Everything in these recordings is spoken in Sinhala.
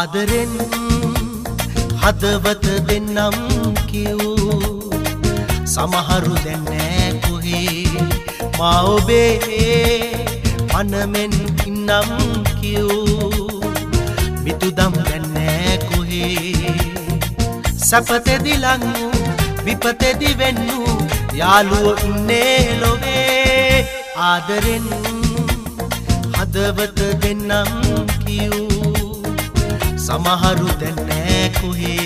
ආදරෙන් හදවත දෙන්නම් කියූ සමහරු දැන් නෑ කොහේ මා ඔබේ පනමෙන් ඉන්නම් කියූ මිතුදම් දැන් නෑ කොහේ සැපතෙදි ලංගු විපතෙදි වෙන්නු යාළුවෝ ඉන්නේ ලොවේ ආදරෙන් හදවත දෙන්නම් කියූ සමහරු දැන් නෑ කොහේ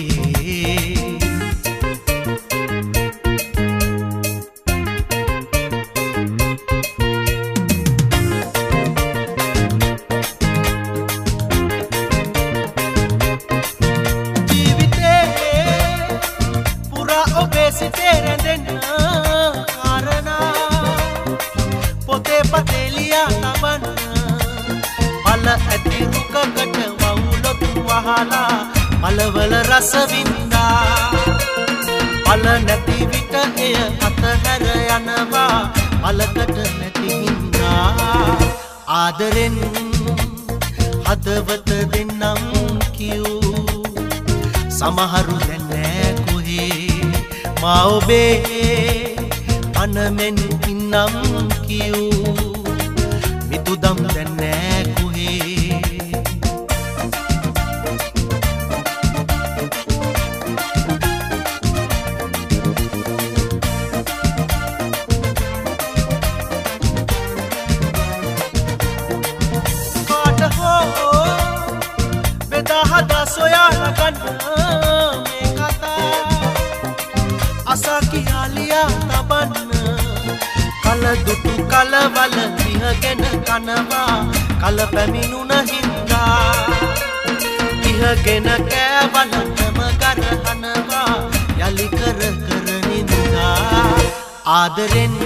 ජීවිතේ පුරා ඔබේ සිතේ රැඳෙන්න කාරණා පොතේ පතේ ලියා තබන්න පල ඇති රුකකට වහලා පලවල රස වින්දා පල නැති විට එය අතහැර යනවා පලකට නැති හින්දා ආදරෙන් හදවත දෙන්නම් කියූ සමහරු දැන් නෑ කොහේ මා ඔබේ පනමෙන් ඉන්නම් කියූ මිතුදම් දැන් නෑ කොහේ bedah soyana ganna me kata asa kialiya tabanna kala dutu kala wal ihgen kanawa kala paminuna hinda ihgen kawal nama garhanawa yali kar kar ninda ආදරෙන්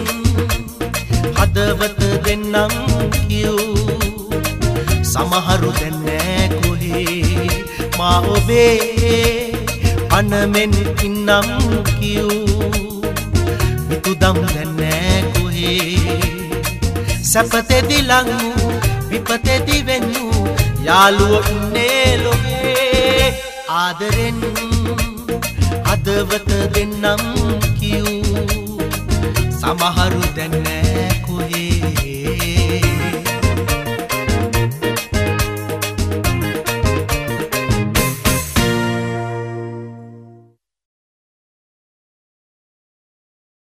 හදවත දෙන්නම් කියූ සමහරු දැන් නෑ කොහේ මා ඔබේ පනමෙන් ඉන්නම් කියූ මිතුදම් දැන් නෑ කොහේ සැපතෙදි ලංගු විපතෙදි වෙන්නු යාළුවෝ ඉන්නේ ලොවේ ආදරෙන් හදවත දෙන්නම් කියූ සමහරු දැන්